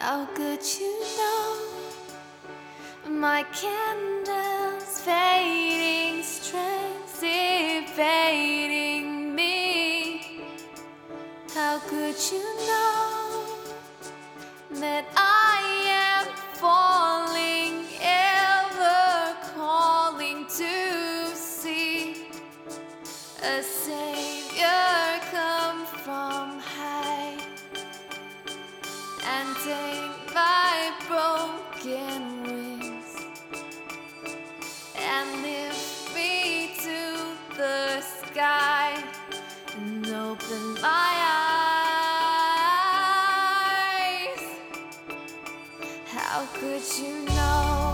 How could you know my candle's fading, strength evading me? How could you know that I am falling, ever calling to see a savior come from high and take my broken wings and lift me to the sky and open my eyes? How could you know?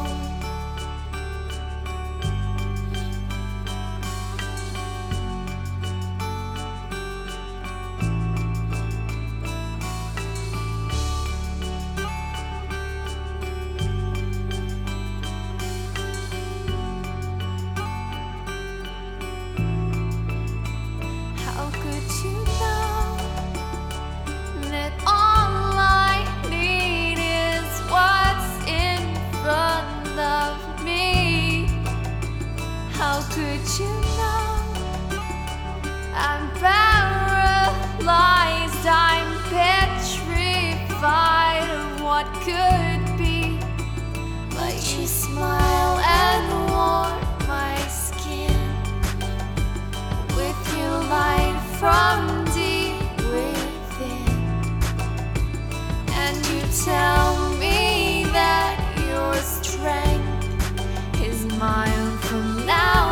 How could you know that all I need is what's in front of me? How could you know I'm paralyzed, I'm petrified of what could be? But you smile and warm my skin with your light from deep within, and you tell me that your strength is mine from now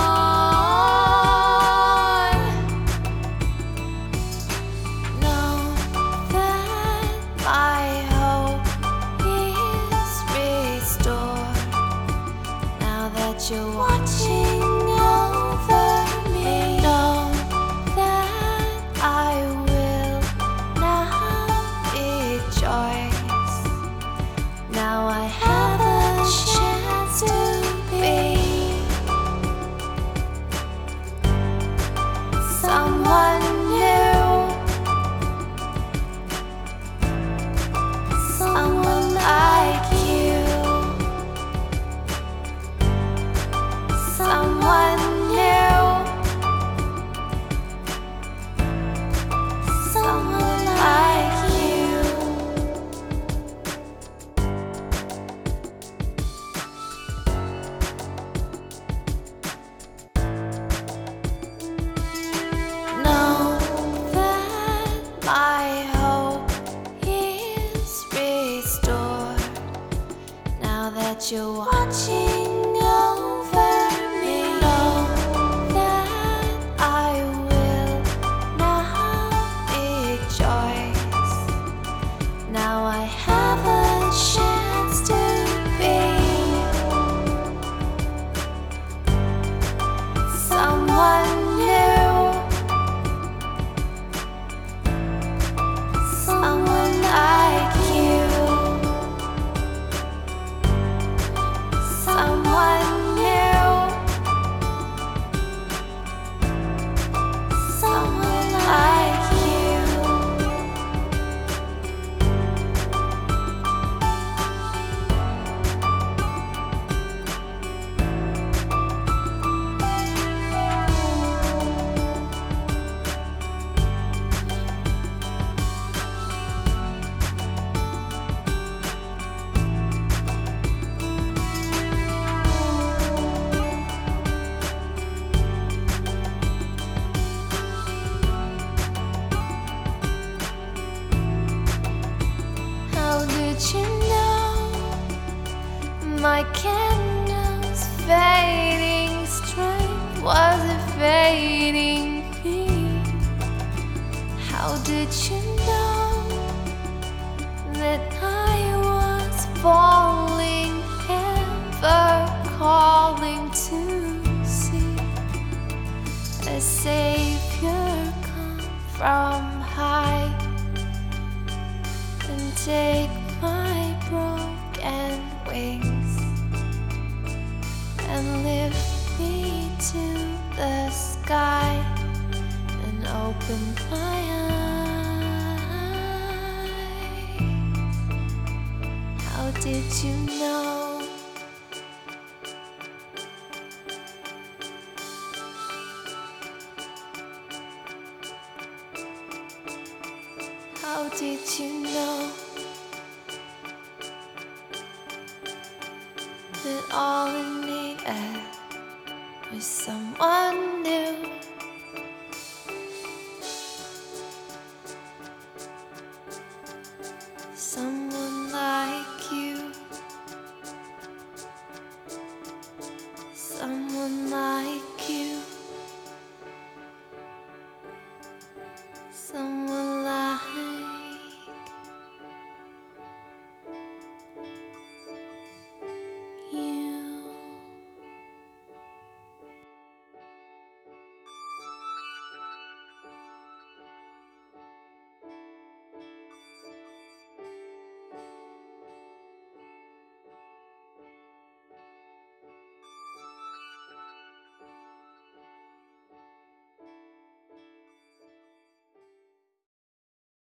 on. Know that my hope is restored now that you're watching over me. Know that I will now rejoice. Now I have a chance to be someone new, someone like you, someone new, someone like you. Know that my hope is restored now that you're watching over me. Know that I will now rejoice. Now I have a chance to be someone new, someone like you, someone new, someone like you. How did you know my candle's fading strength was evading me? How did you know that I was falling, ever calling to see a savior come from high and take my broken wings and lift me to the sky and open my eyes? did you know? How did you know that all I needed was someone new?